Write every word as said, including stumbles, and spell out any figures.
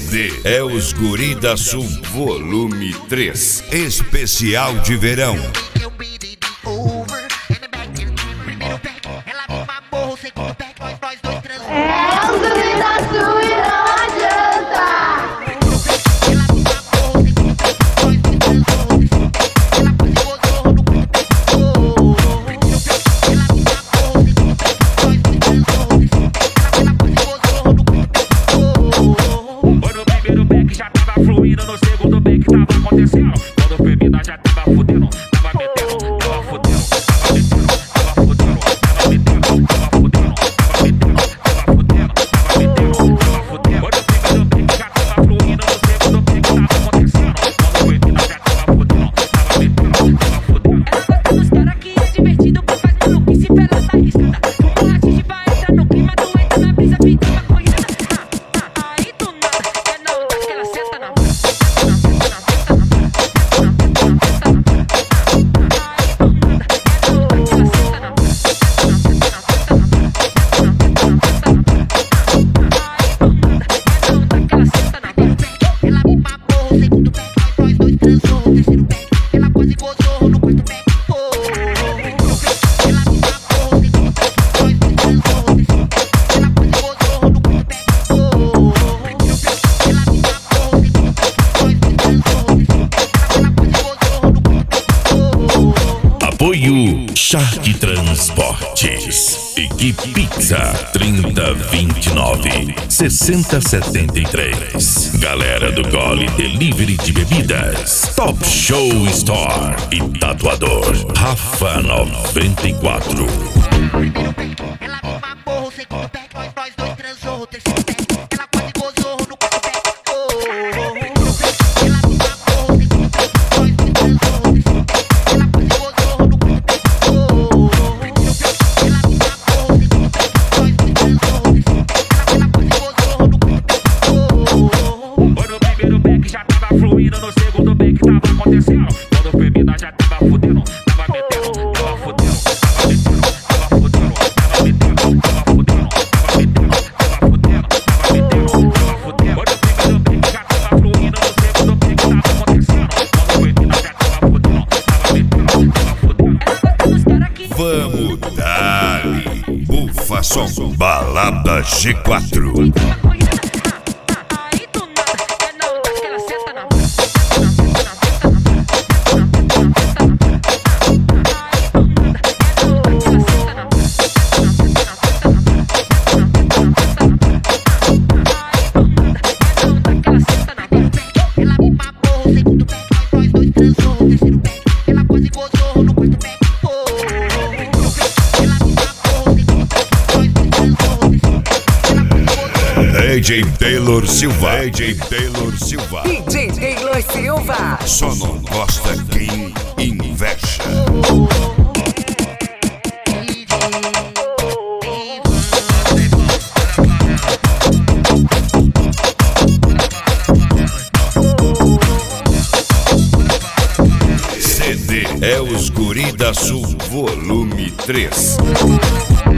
D é os Guri da Sul Volume três, especial de verão. É os Guri da Sul e não adianta. No primeiro back já tava fluindo, no segundo back tava acontecendo. Quando foi mina já tava fudendo, tava metendo, tava fudendo, tava metendo, tava fudendo, tava metendo, tava fudendo, tava metendo, tava fudendo, tava metendo, tava fudendo. No primeiro back já tava fluindo, no segundo back tava acontecendo. Quando foi mina já tava fudendo, tava metendo, tava fudendo. Ela gosta dos caras que é divertido, que faz maluquice pela arriscada. O borrachiche vai entrar no clima, tu entra na brisa, pinta maconhada. Aí do nada, é na onda que ela senta na Ela babou o segundo back, nós dois transou o terceiro back. Ela quase gozou no quarto back. Ela babou o segundo back, nós dois transou o terceiro back. Ela quase gozou no quarto back. Ela babou o segundo back, nós dois transou o terceiro back. Ela quase gozou no quarto back. Apoio Shark Transportes. Equipe Pizza trinta vinte e nove sessenta setenta e três. Galera do Gole Delivery de Bebidas. Top Show Store e Tatuador Rafa noventa e quatro. Ela babou o segundo back, nós dois transou o terceiro back. Ela quase gozou no quarto back. Ela babou o segundo back, nós dois transou o terceiro back. Ela quase gozou no quarto back. Ela babou o segundo back, nós dois transou o terceiro back. Ela quase gozou no quarto back. No primeiro back já tava fluindo, no segundo back tava acontecendo. Quando foi mina já tava fudendo, tava metendo, tava fudendo, tava metendo, tava fudendo, tava metendo, tava fudendo, tava metendo, tava fudendo, tava metendo, tava fudendo. No primeiro back já tava fluindo, no segundo back tava acontecendo. Quando foi mina já tava fudendo, tava metendo, tava fudendo. Ela gosta dos caras que Vamos dali. Bufa Som Balada G quatro. maconhada. Aí do nada, é na onda que ela senta na Ela babou o segundo back, nós dois transou o terceiro back. Ela quase gozou no quarto back. Ela babou o segundo back, nós dois transou o terceiro back. Ela quase gozou. D J Taylor Silva. D J Taylor Silva. D J Taylor Silva. Só não gosta quem inveja. C D é os Guri da Sul Volume três.